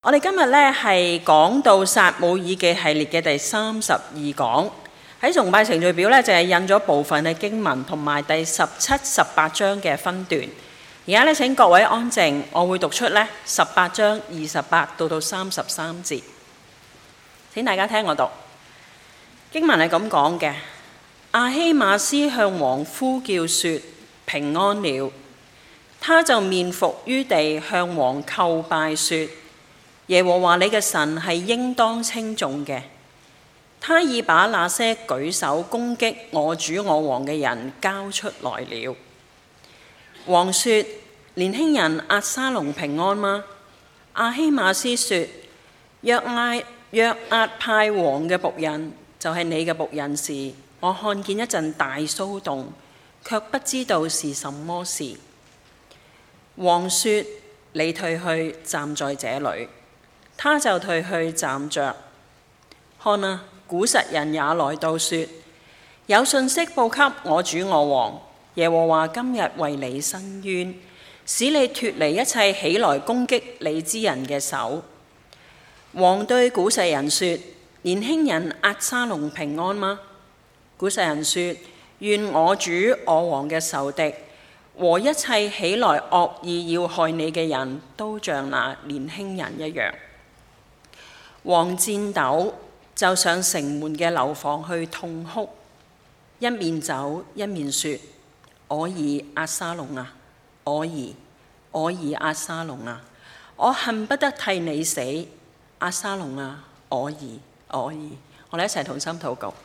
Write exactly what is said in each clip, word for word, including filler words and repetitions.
我哋今日咧係講到撒母耳記系列嘅第三十二講，喺崇拜程序表咧就係印咗部分嘅經文同埋第十七、十八章嘅分段。而家咧請各位安靜，我會讀出咧十八章二十八到到三十三節，請大家聽我讀。經文係咁講嘅：亞希瑪斯向王呼叫說平安了，他就面伏於地向王叩拜說，耶和華你嘅神係應當稱頌嘅。他已把那些舉手攻擊我主我王嘅人交出來了。王說：年輕人押沙龍平安嗎？亞希瑪斯說：約押約押派王嘅僕人，就係你嘅僕人時，我看見一陣大騷動，卻不知道是什麼事。王說：你退去站在這裏。他就退去站着。看啊，古實人也來到說：有信息報給我主我王，耶和華今日為你伸冤，使你脫離一切起來攻擊你之人嘅手。王對古實人說：年輕人押沙龍平安嗎？古實人說：願我主我王嘅仇敵和一切起來惡意要害你嘅人都像那年輕人一樣。王顫抖，就上城門嘅樓房去痛哭，一面走一面說：我兒押沙龍啊，我兒，我兒押沙龍啊，我恨不得替你死，押沙龍啊，我兒，我兒。我哋一齊同心禱告。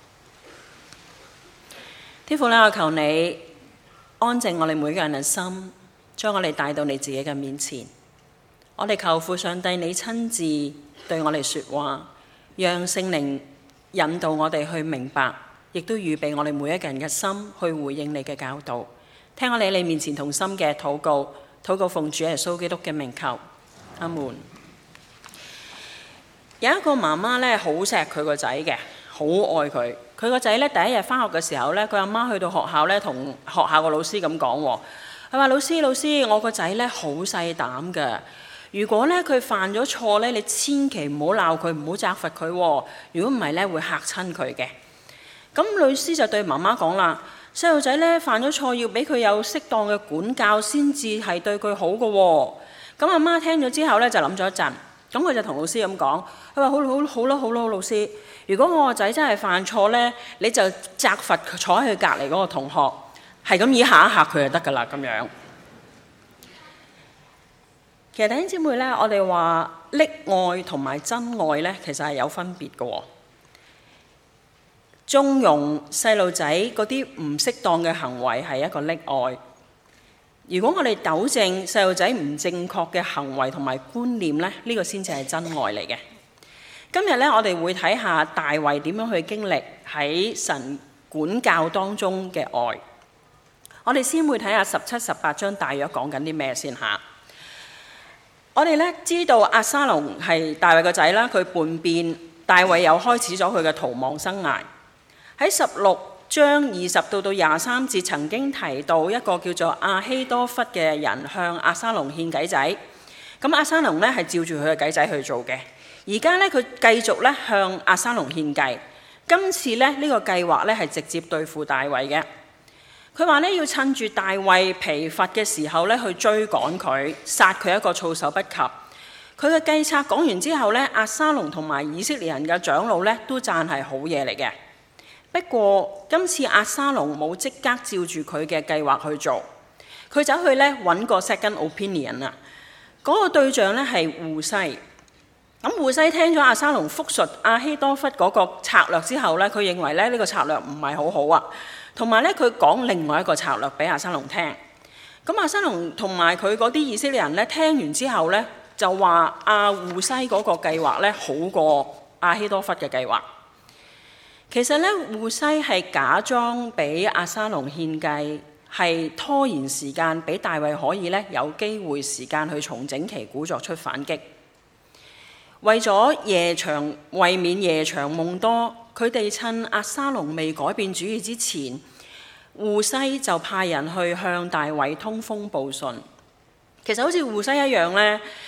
天父呢，我求你安靜我哋每個人嘅心，將我哋帶到你自己嘅面前。我哋求父上帝你親自對我哋說話，讓聖靈引導我哋去明白，亦都預備我哋每一個人嘅心去回應你嘅教導。聽我哋喺你面前同心嘅禱告，禱告奉主耶穌基督嘅名求，阿門。有一個媽媽咧，好錫佢個仔嘅，好愛佢。佢個仔咧第一日返學嘅時候咧，佢阿媽去到學校咧，同學校個老師咁講，佢話：老師老師，我個仔咧好細膽㗎。如果咧佢犯咗錯咧，你千祈唔好鬧佢，唔好責罰佢。如果唔係咧，會嚇親佢嘅。咁老師就對媽媽講啦：細路仔咧犯咗錯，要俾佢有適當嘅管教，先至係對佢好嘅。咁阿媽聽咗之後咧，就諗咗一陣，咁佢就同老師咁講：佢話好好好啦好啦，老師，如果我個仔真係犯錯咧，你就責罰佢坐喺佢隔離嗰個同學，係咁以嚇一嚇佢就得㗎啦，咁樣。其實弟兄姊妹咧，我哋話溺愛同埋真愛咧，其實係有分別嘅。縱容細路仔嗰啲唔適當嘅行為係一個溺愛。如果我哋糾正細路仔唔正確嘅行為同埋觀念咧，呢個先至係真愛嚟嘅。今日咧，我哋會睇下大衛點樣去經歷喺神管教當中嘅愛。我哋先會睇下十七、十八章大約講緊啲咩先嚇。我哋咧知道押沙龍係大衛個仔啦，佢叛變，大衛又開始咗佢嘅逃亡生涯。喺十六章二十到到廿三節曾經提到一個叫做亞希多弗嘅人向押沙龍獻計仔，咁押沙龍咧係照住佢嘅計仔去做嘅。而家咧佢繼續咧向押沙龍獻計，今次咧呢個計劃咧係直接對付大衛嘅。佢話咧要趁住大衛疲乏嘅時候咧去追趕佢，殺佢一個措手不及。佢嘅計策講完之後咧，押沙龍同埋以色列人嘅長老咧都讚係好嘢嚟嘅。不過今次押沙龍冇即刻照住佢嘅計劃去做，佢走去咧揾個 second opinion 啊。嗰個對象咧係戶篩。咁戶篩聽咗押沙龍復述亞希多弗嗰個策略之後咧，佢認為咧呢個策略唔係好好啊。同埋咧，佢講另外一個策略俾押沙龍聽。咁押沙龍同埋佢嗰啲以色列人咧，聽完之後咧，就話阿戶篩嗰個計劃咧好過亞希多弗嘅計劃。其實咧，戶篩係假裝俾押沙龍獻計，係拖延時間，俾大衛可以咧有機會時間去重整旗鼓，作出反擊。為咗夜長，為免夜長夢多。佢哋趁押沙龍未改變主意之前，戶篩就派人去向大衛通風報信。其實好似戶篩一樣咧，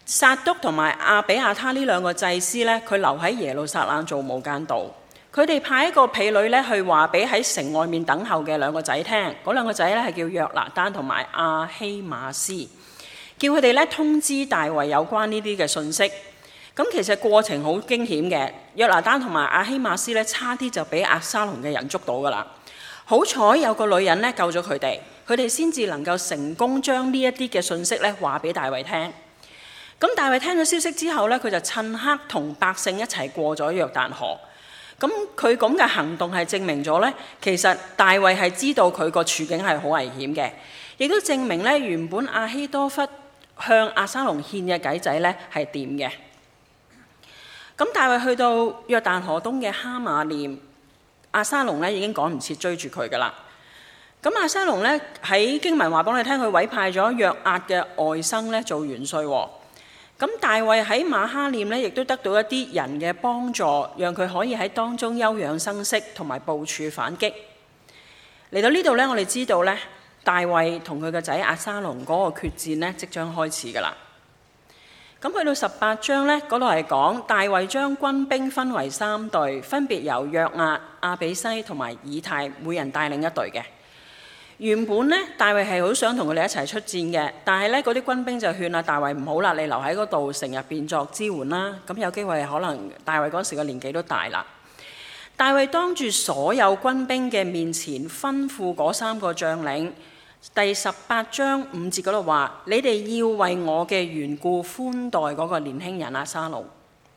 撒督同埋亞比亞他呢兩個祭司呢，佢留喺耶路撒冷做無間道。佢哋派一個婢女呢去話俾喺城外面等候嘅兩個仔聽，嗰兩個仔呢係叫約拿單同埋亞希瑪斯，叫佢哋呢通知大衛有關呢啲嘅信息。咁其實過程好驚險嘅，約拿單同埋亞希瑪斯呢差啲就俾押沙龍嘅人捉到噶啦。好彩有個女人呢救咗佢哋，佢哋先至能夠成功將呢一啲嘅信息呢話俾大衛聽。咁大衛聽咗消息之後呢，佢就趁黑同百姓一齊過咗約旦河。咁佢咁嘅行動係證明咗呢，其實大衛係知道佢個處境係好危險嘅，亦都證明呢原本亞希多弗向押沙龍獻嘅計仔呢係掂嘅。咁大衛去到約旦河東嘅哈馬念，押沙龍呢已經趕唔切追住佢噶啦。咁押沙龍呢喺經文話俾你聽，佢委派咗約押嘅外甥呢做元帥喎。咁大衛喺馬哈念呢，亦都得到一啲人嘅幫助，讓佢可以喺當中休養生息，同埋部署反擊。嚟到呢度呢，我哋知道呢，大衛同佢個仔押沙龍嗰個決戰呢，即將開始噶啦。咁去到十八章呢，嗰度係講大衛將軍兵分為三隊，分別由約押、亞比篩同埋以太每人帶領一隊嘅。原本呢，大衛係好想同佢哋一齊出戰嘅，但係呢嗰啲軍兵就勸啊大衛唔好啦，你留喺嗰度城入邊作支援啦。咁有機會可能大衛嗰時個年紀都大啦。大衛當住所有軍兵嘅面前吩咐嗰三個將領，第十八章五節嗰度話：你哋要為我嘅緣故寬待嗰個年輕人押沙龍。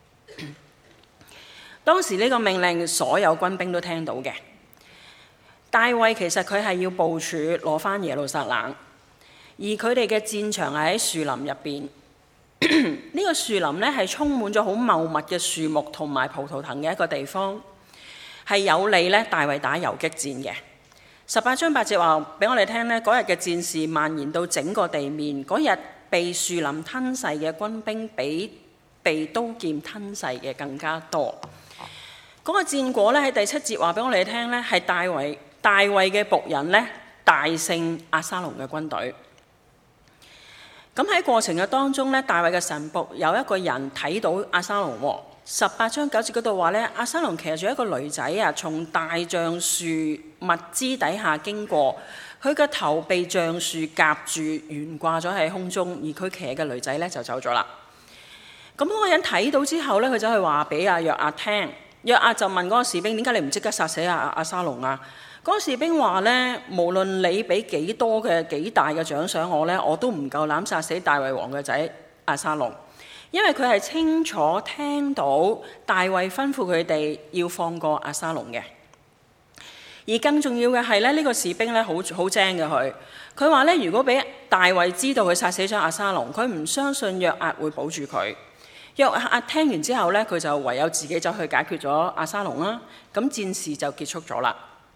當時呢個命令所有軍兵都聽到嘅。大衛其實佢係要部署攞翻耶路撒冷，而佢哋嘅戰場係喺樹林入邊。呢個樹林呢係充滿咗好茂密嘅樹木同埋葡萄藤嘅一個地方，係有利呢大衛打游擊戰嘅。十八章八節話俾我哋聽呢，嗰日嘅戰事蔓延到整個地面，嗰日被樹林吞噬嘅軍兵比被刀劍吞噬嘅更加多。嗰、那個戰果呢，喺第七節話俾我哋聽呢，係大衛大衛嘅僕人呢大勝押沙龍嘅軍隊。咁喺過程嘅當中呢，大衛嘅臣僕有一個人睇到押沙龍喎。十八章九節嗰度話呢，押沙龍騎住一個驢仔啊，從大橡樹密枝底下經過，佢嘅頭被橡樹夾住，懸掛咗喺空中，而佢騎嘅驢仔呢就走咗啦。咁、那、嗰個人睇到之後呢，佢走去話俾阿約押聽，約押就問嗰個士兵：點解你唔即刻殺死阿押沙龍啊？嗰個士兵話呢，無論你俾幾多嘅幾大嘅獎賞我呢，我都唔夠膽殺死大衛王嘅仔押沙龍，因為佢係清楚聽到大衛吩咐佢哋要放過押沙龍嘅。而更重要嘅係咧，呢、這個士兵咧好好精嘅佢，佢話咧，如果俾大衛知道佢殺死咗押沙龍，佢唔相信約押會保住佢。約押聽完之後咧，佢就唯有自己走去解決咗押沙龍啦。咁戰事就結束咗啦。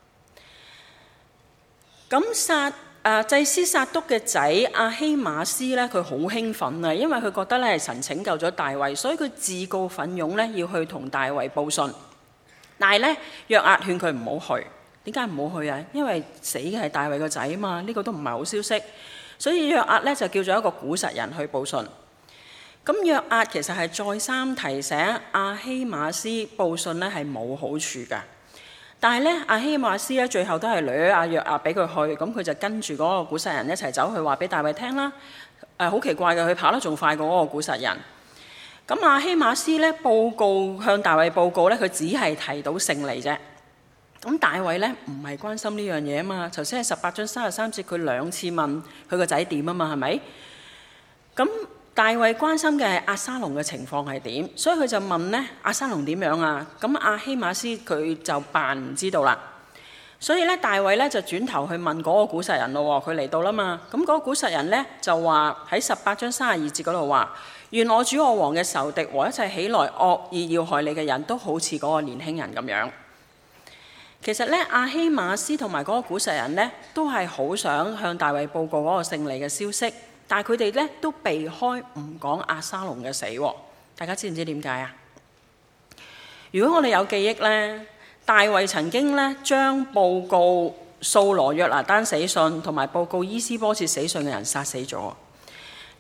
咁撒誒祭司撒督嘅仔亞希瑪斯咧，佢好興奮啊，因為佢覺得咧係神拯救咗大衛，所以佢自告奮勇咧要去同大衛報信。但係咧，約押勸佢唔好去。點解唔好去啊？因為死嘅係大衛個仔啊嘛，呢、這個都唔係好消息。所以約押咧就叫咗一個古實人去報信。咁約押其實係再三提醒亞希瑪斯報信咧係冇好處㗎。但係咧，亞希瑪斯咧最後都係掠阿約押俾佢去，咁佢就跟住嗰個古實人一齊走去話俾大衛聽啦。誒、呃，好奇怪嘅，佢跑得仲快過嗰個古實人。咁亞希瑪斯咧報告向大衛報告咧，佢只係提到勝利啫。咁大衛咧唔係關心呢樣嘢啊嘛。頭先係十八章三十三節，佢兩次問佢個仔點啊嘛，係咪？咁大衛關心嘅係押沙龍嘅情況係點，所以佢就問咧押沙龍點樣啊？咁亞希瑪斯佢就扮唔知道啦。所以咧大衛咧就轉頭去問嗰個古實人咯。佢嚟到啦嘛。咁、那、嗰個古實人咧就話喺十八章三十二節嗰度話：願我主我王嘅仇敵和一切起來惡意要害你嘅人都好似嗰個年輕人咁樣。其實咧，亞希瑪斯同埋嗰個古實人咧，都係好想向大衛報告嗰個勝利嘅消息，但係佢哋咧都避開唔講押沙龍嘅死。大家知唔知點解啊？如果我哋有記憶咧，大衛曾經咧將報告掃羅約拿單死訊同埋報告伊施波設死訊嘅人殺死咗，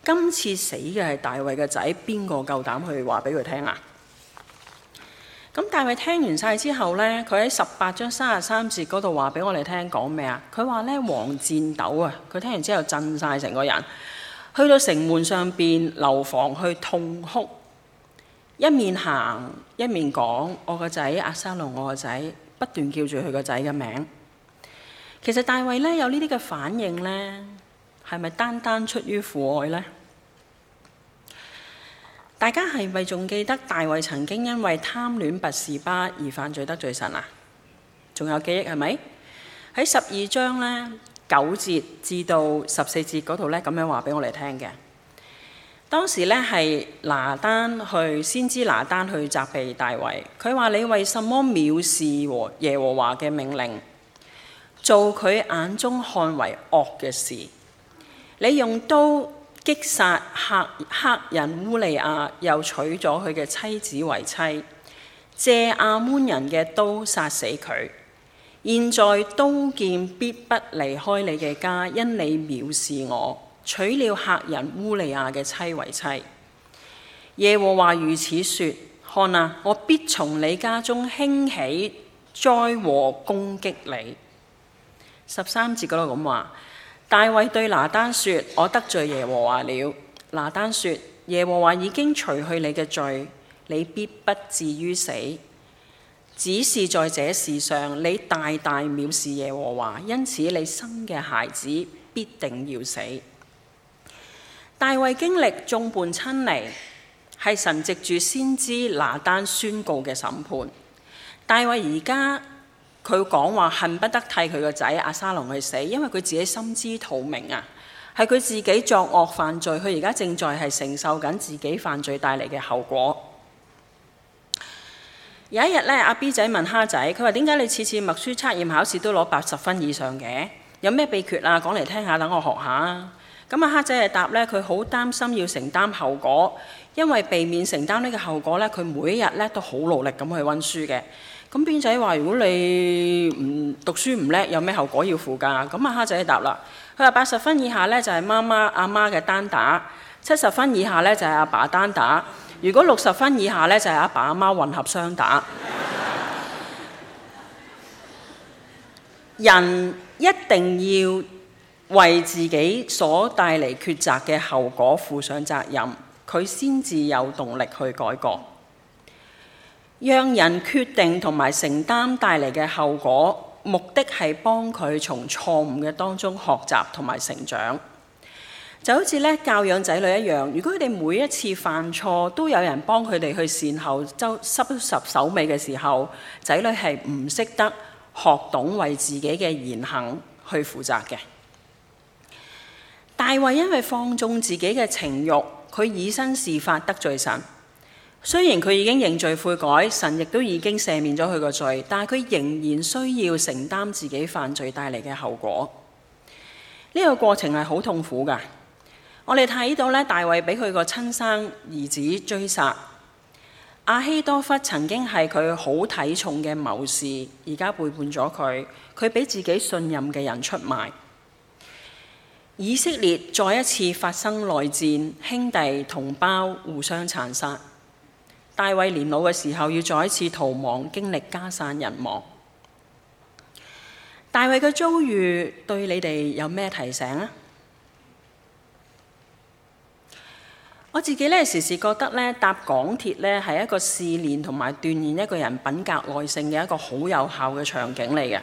今次死嘅係大衛嘅仔，邊個夠膽去話俾佢聽啊？咁大衛聽完晒之後呢，佢喺十八章三十三節嗰度話俾我哋聽講咩啊？佢話呢，王戰抖啊！佢聽完之後震晒成個人，去到城門上邊樓房去痛哭，一面行一面講：我個仔押沙龍，我個仔，不斷叫住佢個仔嘅名。其實大衛呢，有呢啲嘅反應呢，係咪單單出於父愛呢？大家係咪仲記得大衛曾經因為貪戀拔示巴而犯罪得罪神啊？仲有記憶係咪？喺十二章呢，九節至到十四節嗰度呢，咁樣話俾我哋聽嘅。當時呢，係拿單去先知拿單去責備大衛，佢話：你為什麼藐視耶和華嘅命令，做佢眼中看為惡嘅事？你用刀擊殺赫赫人烏利亞，又娶咗佢嘅妻子為妻，借亞捫人嘅刀殺死佢。現在刀劍必不離開你嘅家，因你藐視我，娶了赫人烏利亞嘅妻為妻。耶和華如此說：看啊，我必從你家中興起災禍攻擊你。十三節嗰度咁話。大衛對拿單說：我得罪耶和華了。拿單說：耶和華已經除去你嘅罪，你必不至於死。只是在這事上，你大大藐視耶和華，因此你生嘅孩子必定要死。大衛經歷眾叛親離，係神藉住先知拿單宣告嘅審判。大衛而家佢講話恨不得替佢個仔押沙龍去死，因為佢自己心知肚明啊，係佢自己作惡犯罪，佢而家正在係承受緊自己犯罪帶嚟嘅後果。有一日呢，阿 B 仔問蝦仔，佢話：點解你次次默書測驗考試都攞八十分以上嘅？有咩秘訣啊？講嚟聽下，等我學下啊！咁阿蝦仔係答呢，佢好擔心要承擔後果，因為避免承擔呢個後果呢，佢每一日呢都好努力咁去溫書嘅。咁 B 仔話：如果你唔讀書唔叻，有咩後果要負㗎？咁阿蝦仔答啦，佢話八十分以下呢，就係媽媽阿媽嘅單打，七十分以下呢，就係阿爸單打，如果六十分以下呢，就係阿爸阿媽混合雙打。人一定要為自己所帶嚟抉擇嘅後果負上責任，佢先至有動力去改過。讓人決定同埋承擔帶嚟嘅後果，目的係幫佢從錯誤嘅當中學習同埋成長。就好似咧教養仔女一樣，如果佢哋每一次犯錯都有人幫佢哋去善後、周收拾手尾嘅時候，仔女係唔識得學懂為自己嘅言行去負責嘅。大衛因為放縱自己嘅情慾，佢以身試法得罪神。雖然佢已經認罪悔改，神亦都已經赦免咗佢個罪，但係佢仍然需要承擔自己犯罪帶嚟嘅後果。呢個過程係好痛苦㗎。我哋睇到咧，大衛俾佢個親生兒子追殺。亞希多弗曾經係佢好睇重嘅謀士，而家背叛咗佢，佢俾自己信任嘅人出賣。以色列再一次發生內戰，兄弟同胞互相殘殺。大衛年老嘅時候要再一次逃亡，經歷家散人亡。大衛嘅遭遇對你哋有咩提醒啊？我自己咧時時覺得咧搭港鐵咧係一個試煉同埋鍛鍊一個人品格耐性嘅一個好有效嘅場景嚟嘅。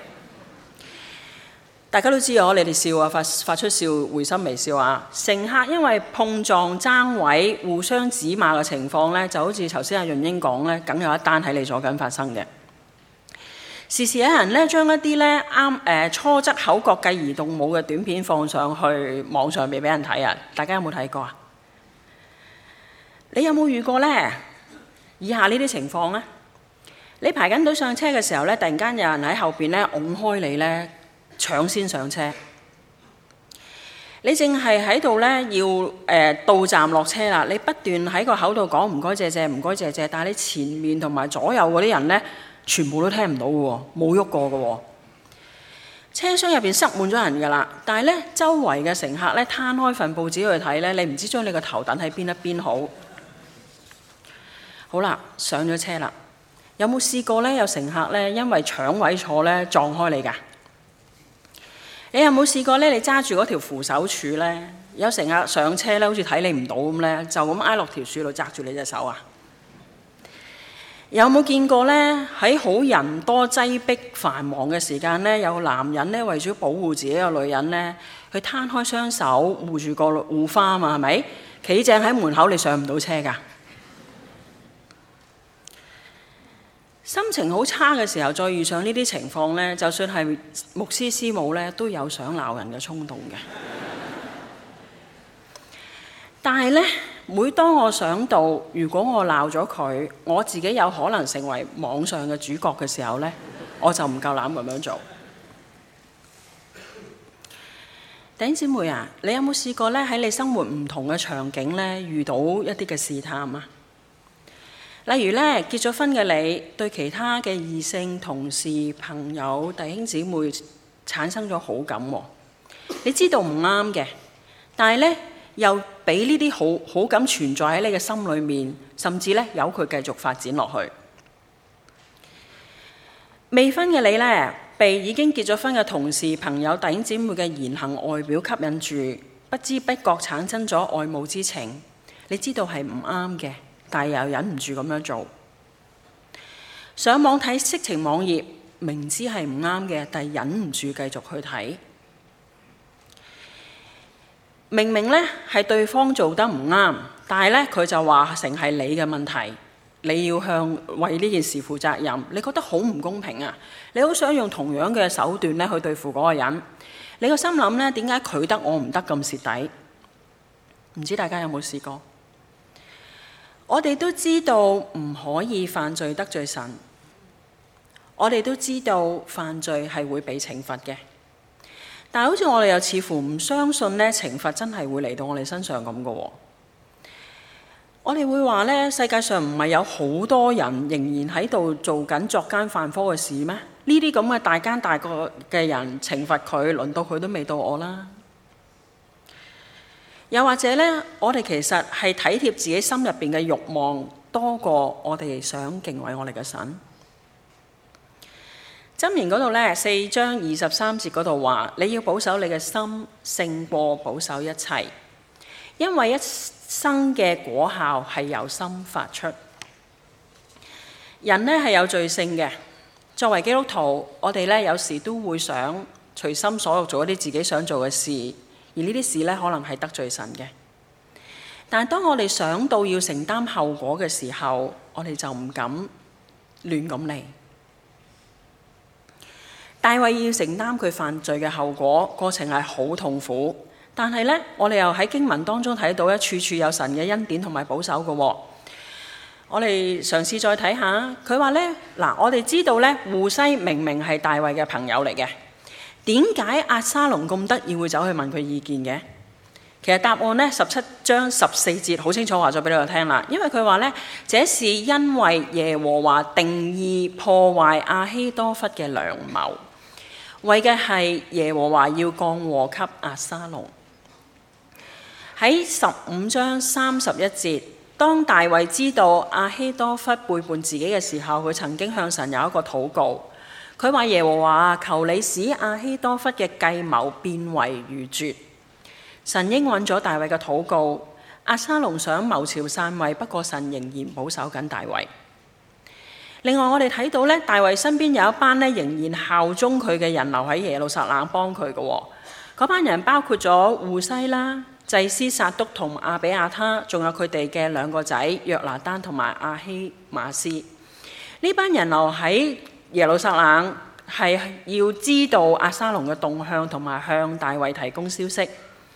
大家都知我你哋笑啊，發發出笑會心微笑啊。乘客因為碰撞爭位、互相指罵嘅情況咧，就好似頭先阿潤英講咧，梗有一單喺你左近發生嘅。時時有人咧將一啲咧啱誒初則口角繼而動武嘅短片放上去網上面俾人睇啊！大家有冇睇過啊？你有冇遇過呢？以下呢啲情況呢？你排緊隊上車嘅時候咧，突然間有人喺後邊咧拱開你咧，搶先上車。你淨係喺度咧要誒、呃、到站落車啦，你不斷喺個口度講唔該謝謝唔該謝謝，但係你前面同埋左右嗰啲人咧，全部都聽唔到嘅喎，冇喐過嘅喎。 車廂入邊塞滿咗人㗎啦，但係咧周圍嘅乘客咧攤開份報紙去睇咧，你唔知將你個頭等喺邊一邊好。好啦，上咗車啦，有冇試過咧有乘客咧因為搶位坐咧撞開你㗎？你有冇試過咧？你揸住嗰條扶手柱咧，有乘客上車咧，好似睇你唔到咁咧，就咁挨落條柱度揸住你隻手啊？有冇見過咧？喺好人多擠迫繁忙嘅時間咧，有男人咧為咗保護自己個女人咧，佢攤開雙手護住個護花啊嘛，係咪？企正喺門口，你上唔到車㗎。心情好差嘅時候，再遇上呢啲情況咧，就算係牧師師母咧，都有想鬧人嘅衝動嘅。但係咧，每當我想到如果我鬧咗佢，我自己有可能成為網上嘅主角嘅時候咧，我就唔夠膽咁樣做。弟兄姊妹啊，你有冇試過咧喺你生活唔同嘅場景咧遇到一啲嘅試探啊？例如咧，結咗婚嘅你對其他嘅異性同事、朋友、弟兄姊妹產生咗好感喎，你知道唔啱嘅，但係咧又俾呢啲好好感存在喺你嘅心裏面，甚至咧由佢繼續發展落去。未婚嘅你咧，被已經結咗婚嘅同事、朋友、弟兄姊妹嘅言行外表吸引住，不知不覺產生咗愛慕之情，你知道係唔啱嘅，但係又忍唔住咁樣做。上網睇色情網頁，明知係唔啱嘅，但係忍唔住繼續去睇。明明咧係對方做得唔啱，但係咧佢就話成係你嘅問題，你要向為呢件事負責任。你覺得好唔公平啊！你好想用同樣嘅手段咧去對付嗰個人。你個心諗咧，點解佢得我唔得咁蝕底？唔知大家有冇試過？我哋都知道唔可以犯罪得罪神，我哋都知道犯罪係會被懲罰嘅，但係好似我哋又似乎唔相信咧，懲罰真係會嚟到我哋身上咁嘅喎。我哋會話咧，世界上唔係有好多人仍然喺度做緊作奸犯科嘅事咩？呢啲咁嘅大奸大惡嘅人，懲罰佢，輪到佢都未到我啦。又或者咧，我哋其實係體貼自己心入邊嘅慾望多過我哋想敬畏我哋嘅神。箴言嗰度咧，四章二十三節嗰度話：你要保守你嘅心，勝過保守一切，因為一生嘅果效係由心發出。人咧係有罪性嘅，作為基督徒，我哋咧有時都會想隨心所欲做一啲自己想做嘅事。而呢啲事咧，可能係得罪神嘅。但係當我哋想到要承擔後果嘅時候，我哋就唔敢亂咁嚟。大衛要承擔佢犯罪嘅後果，過程係好痛苦。但係咧，我哋又喺經文當中睇到咧，處處有神嘅恩典同埋保守嘅喎。我哋嘗試再睇下，佢話咧嗱，我哋知道咧，戶篩明明係大衛嘅朋友嚟嘅。點解押沙龍咁得意會走去問佢意見嘅？其實答案呢，十七章十四節好清楚話咗俾你哋聽啦。因為佢話呢，這是因為耶和華定意破壞亞希多弗嘅良謀，為嘅係耶和華要降禍給押沙龍。喺十五章三十一節，當大衛知道亞希多弗背叛自己嘅時候，佢曾經向神有一個禱告。佢話：耶和華，求你使亞希多弗嘅計謀變為愚拙。神應允咗大衛嘅禱告。押沙龍想謀朝篡位，不過神仍然保守緊大衛。另外，我哋睇到咧，大衛身邊有一班咧仍然效忠佢嘅人留喺耶路撒冷幫佢嘅。嗰班人包括咗戶篩啦、祭司撒督同亞比亞他，仲有佢哋嘅兩個仔約拿單同埋亞希瑪斯。呢班人留喺耶路撒冷係要知道押沙龍嘅動向，同埋向大衛提供消息。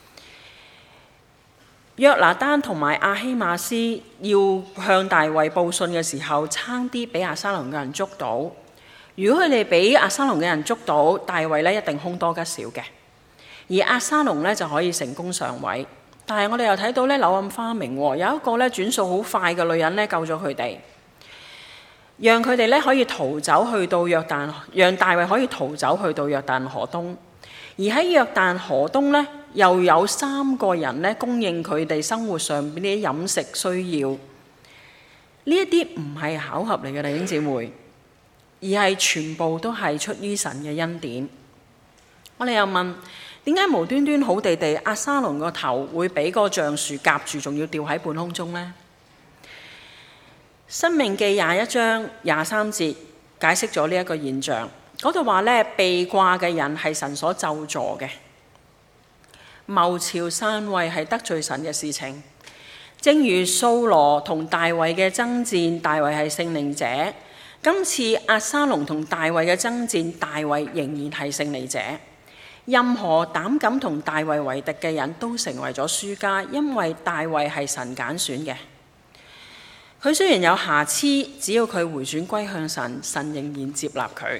約拿單同埋亞希瑪斯要向大衛報信嘅時候，差啲俾押沙龍嘅人捉到。如果佢哋俾押沙龍嘅人捉到，大衛咧一定凶多吉少嘅，而押沙龍咧就可以成功上位。但係我哋又睇到咧柳暗花明，有一個咧轉數好快嘅女人咧救咗佢哋。 讓佢哋咧可以逃走去到約旦，讓大衛可以逃走去到約旦河東。而喺約旦河東咧，又有三個人咧供應佢哋生活上邊啲飲食需要。呢一啲唔係巧合嚟嘅，弟兄姊妹，而係全部都係出於神嘅恩典。我哋又問，點解無端端好地地押沙龍個頭會俾個橡樹夾住，仲要吊喺半空中呢？申命記廿一章廿三節解釋咗呢一個現象，嗰度話咧，被掛嘅人係神所咒詛嘅，謀朝篡位係得罪神嘅事情。正如掃羅同大衛嘅爭戰，大衛係勝利者。今次押沙龍同大衛嘅爭戰，大衛仍然係勝利者。任何膽敢同大衛為敵嘅人都成為咗輸家，因為大衛係神揀選嘅。佢雖然有瑕疵，只要佢回轉歸向神，神仍然接納佢。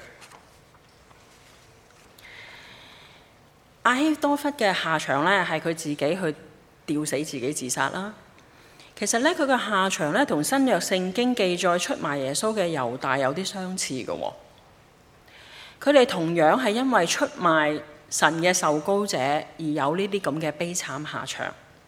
亞希多弗嘅下場咧，係佢自己去吊死自己自殺啦。其實咧，佢嘅下場咧，同新約聖經記載出賣耶穌嘅猶大有啲相似嘅喎。佢哋同樣係因為出賣神嘅受膏者而有呢啲咁嘅悲慘下場。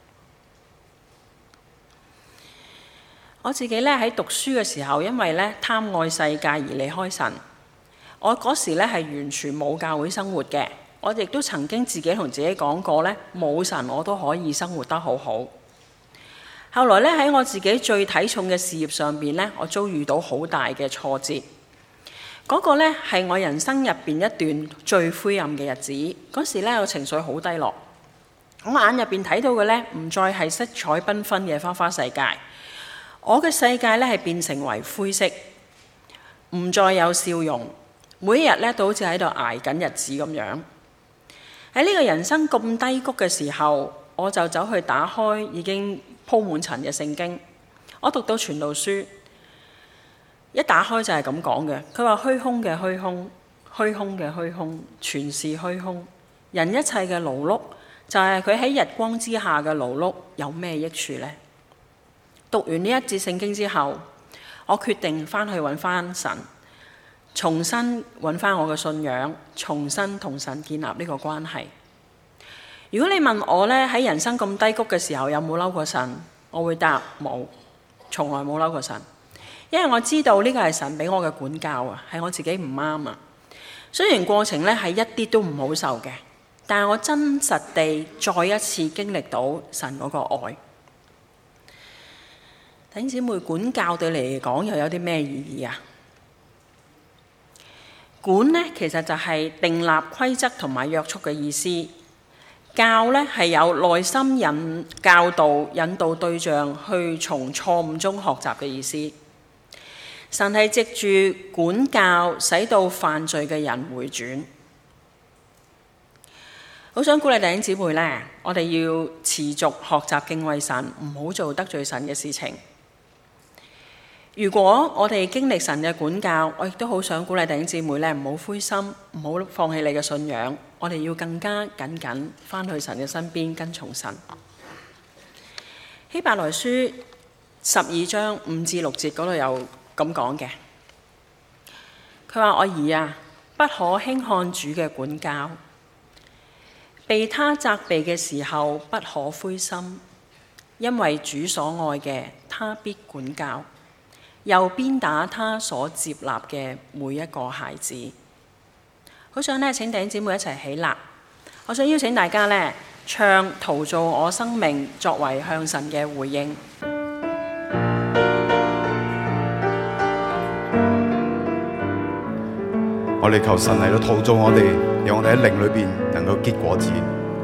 我自己咧喺讀書嘅時候，因為咧貪愛世界而離開神。我嗰時咧係完全冇教會生活嘅。我亦都曾經自己同自己講過咧，冇神我都可以生活得好好。後來咧喺我自己最睇重嘅事業上邊咧，我遭遇到好大嘅挫折。嗰個咧係我人生入邊一段最灰暗嘅日子。嗰時咧我情緒好低落，我眼入邊睇到嘅咧唔再係色彩繽紛嘅花花世界，我嘅世界咧係變成為灰色，唔再有笑容，每一日咧都好似喺度捱緊日子咁樣。喺呢個人生咁低谷嘅時候，我就走去打開已經鋪滿塵嘅聖經，我讀到傳道書，一打開就係咁講嘅。佢話虛空嘅虛空，虛空嘅虛空，全是虛空。人一切嘅勞碌，就係佢喺日光之下嘅勞碌，有咩益處呢？讀完呢一節聖經之後，我決定翻去揾翻神。重新揾翻我嘅信仰，重新同神建立呢個關係。如果你問我咧喺人生咁低谷嘅時候有冇嬲過神，我會答冇，從來冇嬲過神。因為我知道呢個係神俾我嘅管教啊，係我自己唔啱啊。雖然過程咧係一啲都唔好受嘅，但係我真實地再一次經歷到神嗰個愛。弟兄姊妹，管教對你嚟講又有啲咩意義啊？管呢，其實就係訂立規則同埋約束嘅意思。教呢，係有內心引教導引導對象去從錯誤中學習嘅意思。神係藉住管教使到犯罪嘅人回轉。好想鼓勵弟兄姊妹呢，我哋要持續學習敬畏神，唔好做得罪神嘅事情。如果我哋經歷神嘅管教，我亦都好想鼓勵弟兄姊妹咧，唔好灰心，唔好放棄你嘅信仰。我哋要更加緊緊翻去神嘅身邊，跟從神。希伯來書十二章五至六節嗰度有咁講嘅，佢話：我兒啊，不可輕看主嘅管教，被他責備嘅時候不可灰心，因為主所愛嘅，他必管教。又鞭打他所接納嘅每一個孩子。好想呢，請弟兄姊妹一齊起立。我想邀請大家呢，唱《陶造我生命》作為向神嘅回應。 我哋求神嚟到陶造我哋，讓我哋喺靈裏邊能夠結果子。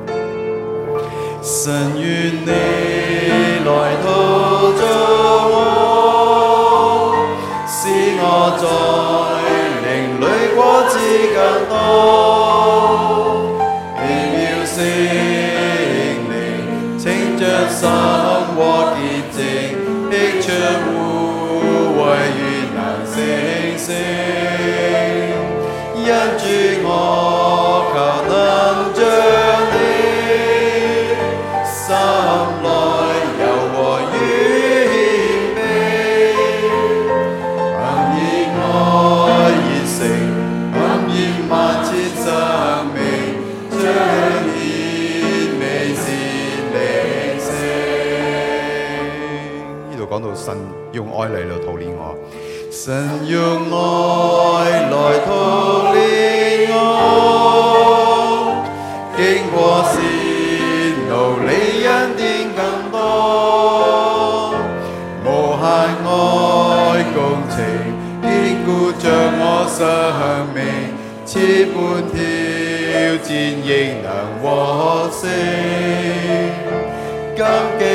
神願你來陶造我，使我在靈裏果子更多，奇妙聖靈清着心和潔淨，剔出污穢與難成聖，因主我求能將你心內柔和與謙卑，行義講到神用愛嚟到陶煉我。 神用愛來陶煉我，經過試怒，你恩典更多，無限愛共情，堅固着我生命，千般挑戰亦能獲勝。感激